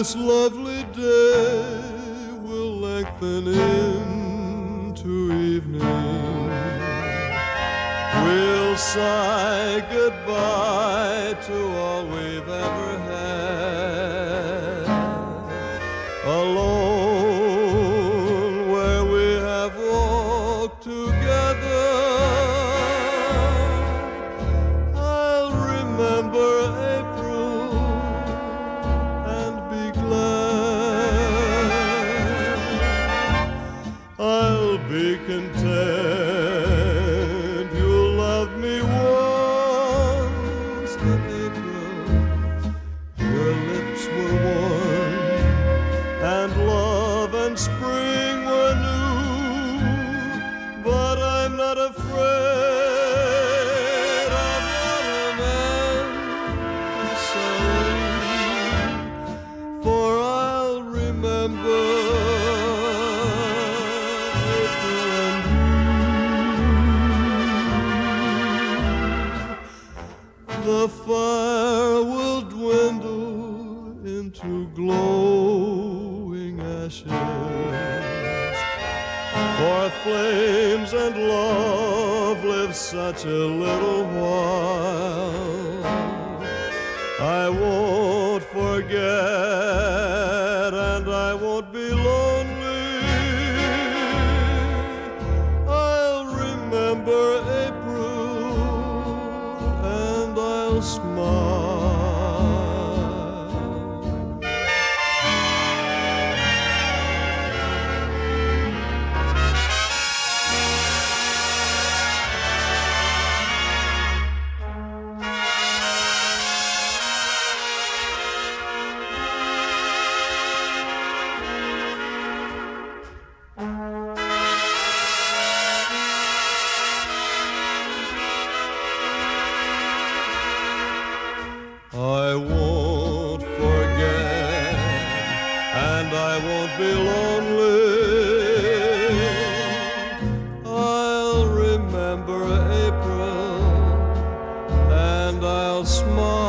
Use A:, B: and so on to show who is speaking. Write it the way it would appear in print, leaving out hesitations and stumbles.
A: this lovely day will lengthen into evening, we'll sigh goodbye to all we've ever had. Alone where we have walked together, I'll remember April and be glad. I'll be content you'll love me once in April. Your lips were warm and love and spring were new, but I'm not afraid of autumn and sorrow, for I'll remember April and you. The fire will dwindle into glowing ashes, for flames and love live such a little while. I won't forget and I won't be lonely. I'll remember April and I'll smile. I won't forget and I won't be lonely. I'll remember April and I'll smile.